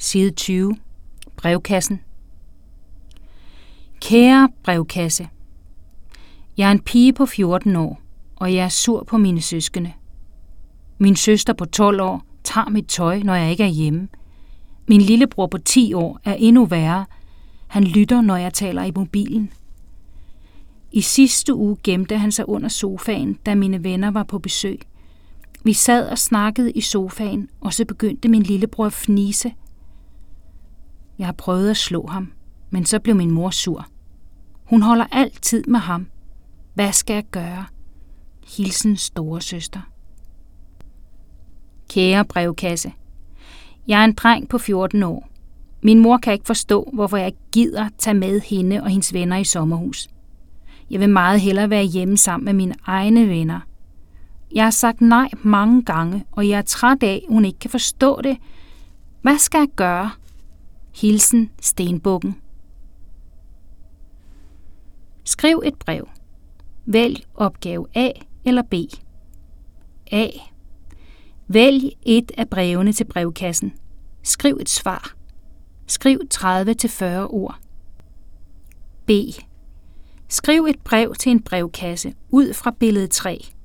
Side 20. Brevkassen. Kære brevkasse. Jeg er en pige på 14 år, og jeg er sur på mine søskende. Min søster på 12 år tager mit tøj, når jeg ikke er hjemme. Min lillebror på 10 år er endnu værre. Han lytter, når jeg taler i mobilen. I sidste uge gemte han sig under sofaen, da mine venner var på besøg. Vi sad og snakkede i sofaen, og så begyndte min lillebror at fnise. Jeg har prøvet at slå ham, men så blev min mor sur. Hun holder altid med ham. Hvad skal jeg gøre? Hilsen storesøster. Kære brevkasse. Jeg er en dreng på 14 år. Min mor kan ikke forstå, hvorfor jeg gider tage med hende og hendes venner i sommerhus. Jeg vil meget hellere være hjemme sammen med mine egne venner. Jeg har sagt nej mange gange, og jeg er træt af, at hun ikke kan forstå det. Hvad skal jeg gøre? Hilsen Stenbukken. Skriv et brev. Vælg opgave A eller B. A. Vælg et af brevene til brevkassen. Skriv et svar. Skriv 30-40 ord. B. Skriv et brev til en brevkasse ud fra billede 3.